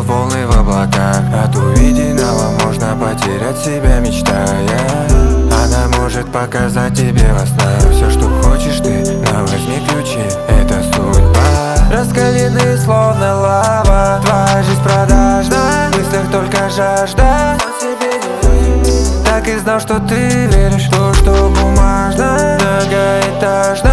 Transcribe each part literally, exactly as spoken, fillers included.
полный в облаках. От увиденного можно потерять себя, мечтая. Она может показать тебе во снах все, что хочешь ты, но возьми ключи, это судьба. Раскалены словно лава, твоя жизнь продажна, в мыслях только жажда. Так и знал, что ты веришь в то, что бумажно, многоэтажно.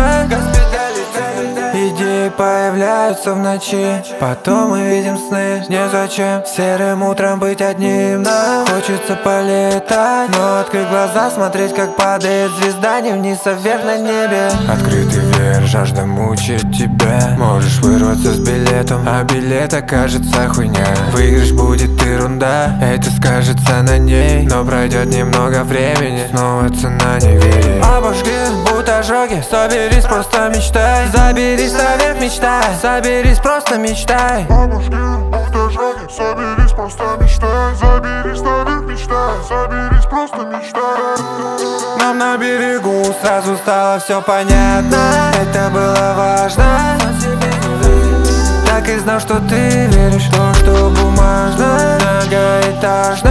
Идеи появляются в ночи, потом мы видим сны. Незачем серым утром быть одним нам. Хочется полетать, но открыть глаза, смотреть, как падает звезда не вниз, а вверх на небе. Открытый вверх, жажда мучает тебя. Можешь вырваться с билетом, а билет окажется хуйня. Выигрыш будет ерунда, это скажется на ней. Но пройдет немного времени, снова цена неверия. Обожги, будут ожоги, соберись, просто мечтай. Заберись наверх, мечтай, соберись, просто мечтай. Обожги, будут ожоги, соберись, просто мечтай. Заберись наверх, мечтай, соберись, просто мечтай. Нам на берегу сразу стало все понятно, это было важно. Так и знал, что ты веришь в то, что бумажно, многоэтажно.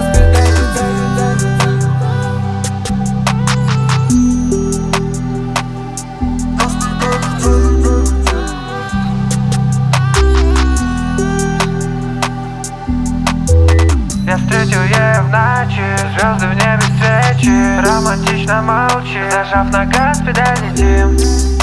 Я встретил ее в ночи, звезды в небе свечи. Романтично молчи, зажав на газ, педаль летим.